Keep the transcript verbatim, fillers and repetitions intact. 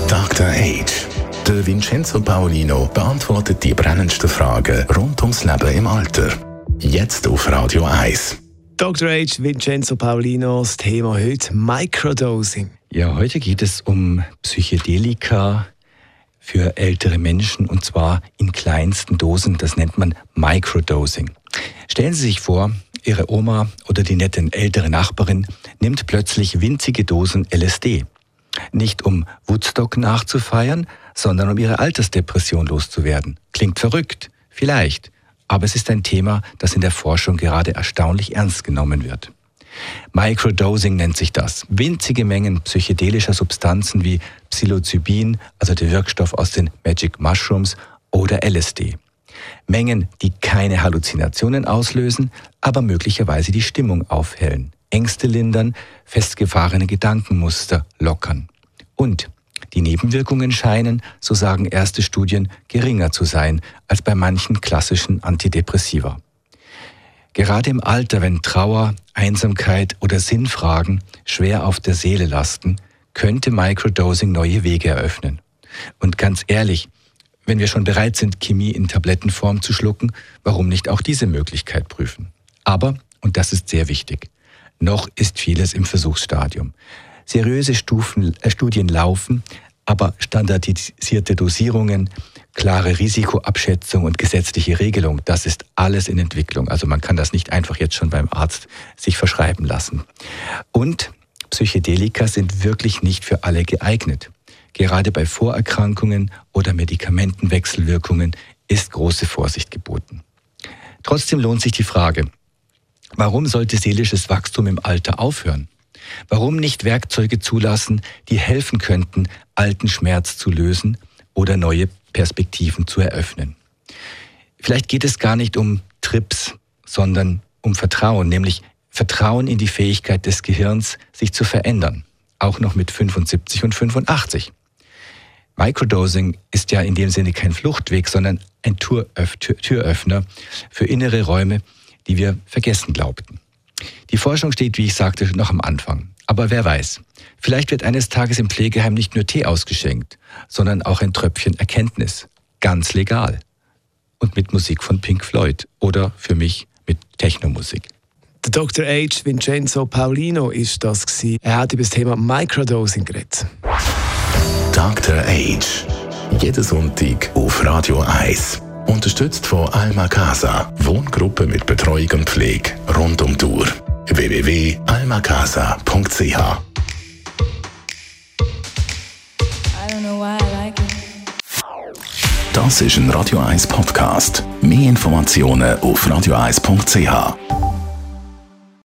Doktor Age. Der Vincenzo Paolino beantwortet die brennendsten Fragen rund ums Leben im Alter. Jetzt auf Radio eins. Doktor Age, Vincenzo Paolino, das Thema heute Microdosing. Ja, heute geht es um Psychedelika für ältere Menschen und zwar in kleinsten Dosen. Das nennt man Microdosing. Stellen Sie sich vor, Ihre Oma oder die nette ältere Nachbarin nimmt plötzlich winzige Dosen L S D. Nicht um Woodstock nachzufeiern, sondern um ihre Altersdepression loszuwerden. Klingt verrückt, vielleicht, aber es ist ein Thema, das in der Forschung gerade erstaunlich ernst genommen wird. Microdosing nennt sich das. Winzige Mengen psychedelischer Substanzen wie Psilocybin, also der Wirkstoff aus den Magic Mushrooms, oder L S D. Mengen, die keine Halluzinationen auslösen, aber möglicherweise die Stimmung aufhellen, Ängste lindern, festgefahrene Gedankenmuster lockern. Und die Nebenwirkungen scheinen, so sagen erste Studien, geringer zu sein als bei manchen klassischen Antidepressiva. Gerade im Alter, wenn Trauer, Einsamkeit oder Sinnfragen schwer auf der Seele lasten, könnte Microdosing neue Wege eröffnen. Und ganz ehrlich, wenn wir schon bereit sind, Chemie in Tablettenform zu schlucken, warum nicht auch diese Möglichkeit prüfen? Aber, und das ist sehr wichtig, noch ist vieles im Versuchsstadium. Seriöse Stufen, äh, Studien laufen, aber standardisierte Dosierungen, klare Risikoabschätzung und gesetzliche Regelung, das ist alles in Entwicklung. Also man kann das nicht einfach jetzt schon beim Arzt sich verschreiben lassen. Und Psychedelika sind wirklich nicht für alle geeignet. Gerade bei Vorerkrankungen oder Medikamentenwechselwirkungen ist große Vorsicht geboten. Trotzdem lohnt sich die Frage, warum sollte seelisches Wachstum im Alter aufhören? Warum nicht Werkzeuge zulassen, die helfen könnten, alten Schmerz zu lösen oder neue Perspektiven zu eröffnen? Vielleicht geht es gar nicht um Trips, sondern um Vertrauen, nämlich Vertrauen in die Fähigkeit des Gehirns, sich zu verändern, auch noch mit fünfundsiebzig und fünfundachtzig. Microdosing ist ja in dem Sinne kein Fluchtweg, sondern ein Türöffner für innere Räume, die wir vergessen glaubten. Die Forschung steht, wie ich sagte, noch am Anfang. Aber wer weiß, vielleicht wird eines Tages im Pflegeheim nicht nur Tee ausgeschenkt, sondern auch ein Tröpfchen Erkenntnis. Ganz legal. Und mit Musik von Pink Floyd oder für mich mit Technomusik. Der Doktor Age, Vincenzo Paolino, ist das gewesen. Er hat über das Thema Microdosing geredet. Doktor Age. Jeden Sonntag auf Radio eins. Unterstützt von Alma Casa. Wohngruppe mit Betreuung und Pflege rund um die Uhr. w w w punkt alma casa punkt c h Das ist ein Radio eins Podcast. Mehr Informationen auf radio eins punkt c h.